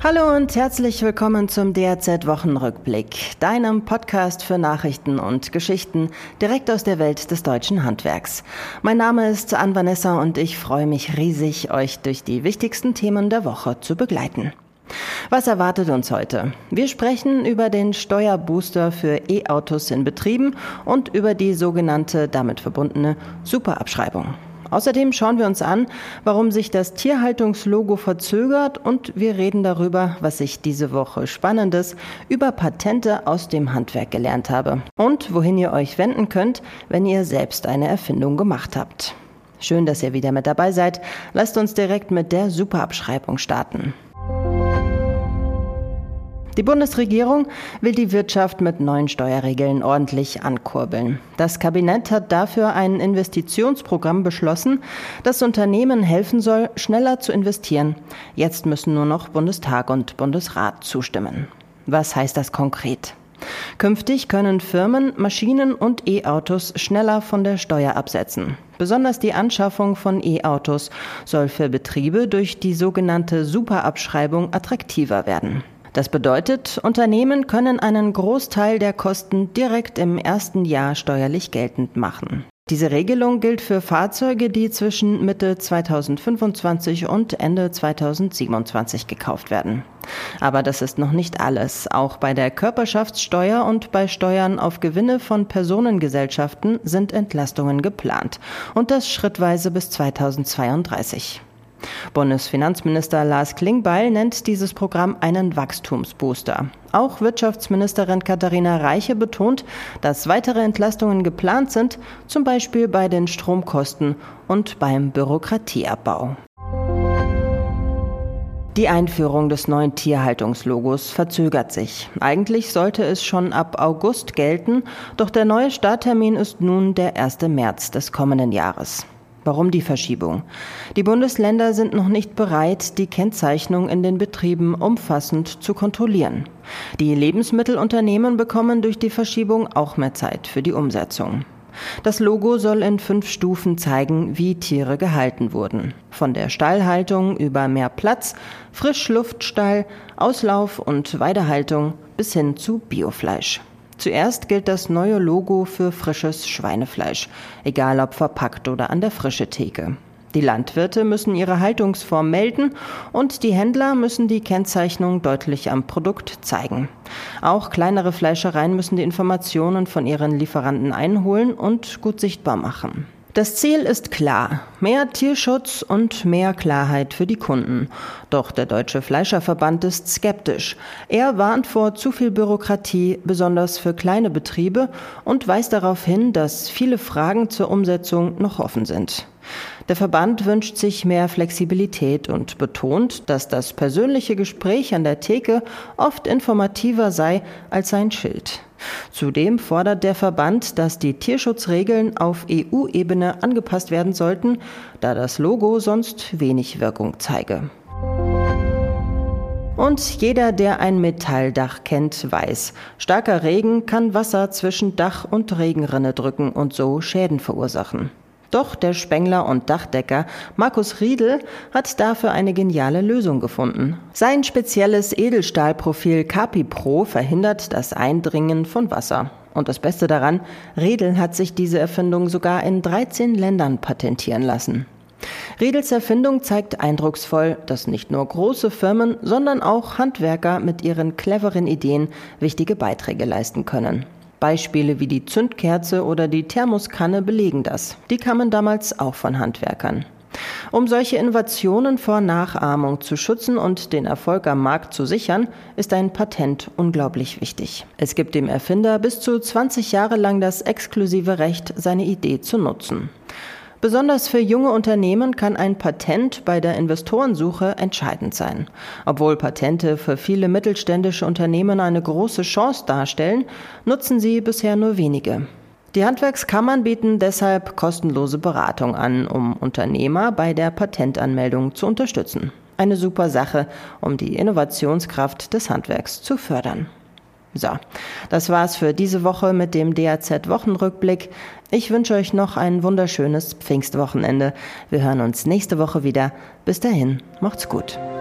Hallo und herzlich willkommen zum DAZ-Wochenrückblick, deinem Podcast für Nachrichten und Geschichten direkt aus der Welt des deutschen Handwerks. Mein Name ist Ann-Vanessa und ich freue mich riesig, euch durch die wichtigsten Themen der Woche zu begleiten. Was erwartet uns heute? Wir sprechen über den Steuerbooster für E-Autos in Betrieben und über die sogenannte damit verbundene Superabschreibung. Außerdem schauen wir uns an, warum sich das Tierhaltungslogo verzögert und wir reden darüber, was ich diese Woche Spannendes über Patente aus dem Handwerk gelernt habe und wohin ihr euch wenden könnt, wenn ihr selbst eine Erfindung gemacht habt. Schön, dass ihr wieder mit dabei seid. Lasst uns direkt mit der Superabschreibung starten. Die Bundesregierung will die Wirtschaft mit neuen Steuerregeln ordentlich ankurbeln. Das Kabinett hat dafür ein Investitionsprogramm beschlossen, das Unternehmen helfen soll, schneller zu investieren. Jetzt müssen nur noch Bundestag und Bundesrat zustimmen. Was heißt das konkret? Künftig können Firmen Maschinen und E-Autos schneller von der Steuer absetzen. Besonders die Anschaffung von E-Autos soll für Betriebe durch die sogenannte Superabschreibung attraktiver werden. Das bedeutet, Unternehmen können einen Großteil der Kosten direkt im ersten Jahr steuerlich geltend machen. Diese Regelung gilt für Fahrzeuge, die zwischen Mitte 2025 und Ende 2027 gekauft werden. Aber das ist noch nicht alles. Auch bei der Körperschaftssteuer und bei Steuern auf Gewinne von Personengesellschaften sind Entlastungen geplant. Und das schrittweise bis 2032. Bundesfinanzminister Lars Klingbeil nennt dieses Programm einen Wachstumsbooster. Auch Wirtschaftsministerin Katharina Reiche betont, dass weitere Entlastungen geplant sind, zum Beispiel bei den Stromkosten und beim Bürokratieabbau. Die Einführung des neuen Tierhaltungslogos verzögert sich. Eigentlich sollte es schon ab August gelten, doch der neue Starttermin ist nun der 1. März des kommenden Jahres. Warum die Verschiebung? Die Bundesländer sind noch nicht bereit, die Kennzeichnung in den Betrieben umfassend zu kontrollieren. Die Lebensmittelunternehmen bekommen durch die Verschiebung auch mehr Zeit für die Umsetzung. Das Logo soll in 5 Stufen zeigen, wie Tiere gehalten wurden. Von der Stallhaltung über mehr Platz, Frischluftstall, Auslauf- und Weidehaltung bis hin zu Biofleisch. Zuerst gilt das neue Logo für frisches Schweinefleisch, egal ob verpackt oder an der frischen Theke. Die Landwirte müssen ihre Haltungsform melden und die Händler müssen die Kennzeichnung deutlich am Produkt zeigen. Auch kleinere Fleischereien müssen die Informationen von ihren Lieferanten einholen und gut sichtbar machen. Das Ziel ist klar: mehr Tierschutz und mehr Klarheit für die Kunden. Doch der Deutsche Fleischerverband ist skeptisch. Er warnt vor zu viel Bürokratie, besonders für kleine Betriebe, und weist darauf hin, dass viele Fragen zur Umsetzung noch offen sind. Der Verband wünscht sich mehr Flexibilität und betont, dass das persönliche Gespräch an der Theke oft informativer sei als ein Schild. Zudem fordert der Verband, dass die Tierschutzregeln auf EU-Ebene angepasst werden sollten, da das Logo sonst wenig Wirkung zeige. Und jeder, der ein Metalldach kennt, weiß, starker Regen kann Wasser zwischen Dach und Regenrinne drücken und so Schäden verursachen. Doch der Spengler und Dachdecker Markus Riedl hat dafür eine geniale Lösung gefunden. Sein spezielles Edelstahlprofil Capipro verhindert das Eindringen von Wasser. Und das Beste daran, Riedl hat sich diese Erfindung sogar in 13 Ländern patentieren lassen. Riedls Erfindung zeigt eindrucksvoll, dass nicht nur große Firmen, sondern auch Handwerker mit ihren cleveren Ideen wichtige Beiträge leisten können. Beispiele wie die Zündkerze oder die Thermoskanne belegen das. Die kamen damals auch von Handwerkern. Um solche Innovationen vor Nachahmung zu schützen und den Erfolg am Markt zu sichern, ist ein Patent unglaublich wichtig. Es gibt dem Erfinder bis zu 20 Jahre lang das exklusive Recht, seine Idee zu nutzen. Besonders für junge Unternehmen kann ein Patent bei der Investorensuche entscheidend sein. Obwohl Patente für viele mittelständische Unternehmen eine große Chance darstellen, nutzen sie bisher nur wenige. Die Handwerkskammern bieten deshalb kostenlose Beratung an, um Unternehmer bei der Patentanmeldung zu unterstützen. Eine super Sache, um die Innovationskraft des Handwerks zu fördern. So, das war's für diese Woche mit dem DAZ-Wochenrückblick. Ich wünsche euch noch ein wunderschönes Pfingstwochenende. Wir hören uns nächste Woche wieder. Bis dahin, macht's gut.